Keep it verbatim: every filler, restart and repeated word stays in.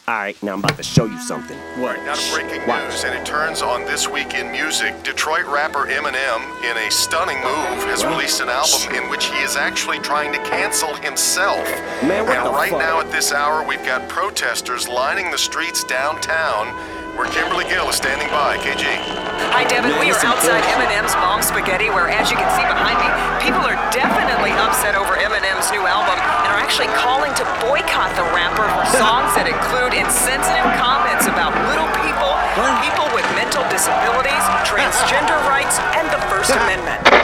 Alright, now I'm about to show you something. What? Now to breaking Watch. news, and it turns on This Week in Music. Detroit rapper Eminem, in a stunning move, has released an album in which he is actually trying to cancel himself. Man, what and the right fuck? now at this hour, we've got protesters lining the streets downtown, where Kimberly Gill is standing by. K G. Hi, Devin. Man, we are this is outside bullshit. Eminem's Mom Spaghetti, where, as you can see behind me, people are definitely upset over Eminem's new album and are actually calling to boycott the rapper for songs that include insensitive comments about little people, people with mental disabilities, transgender rights, and the First Amendment.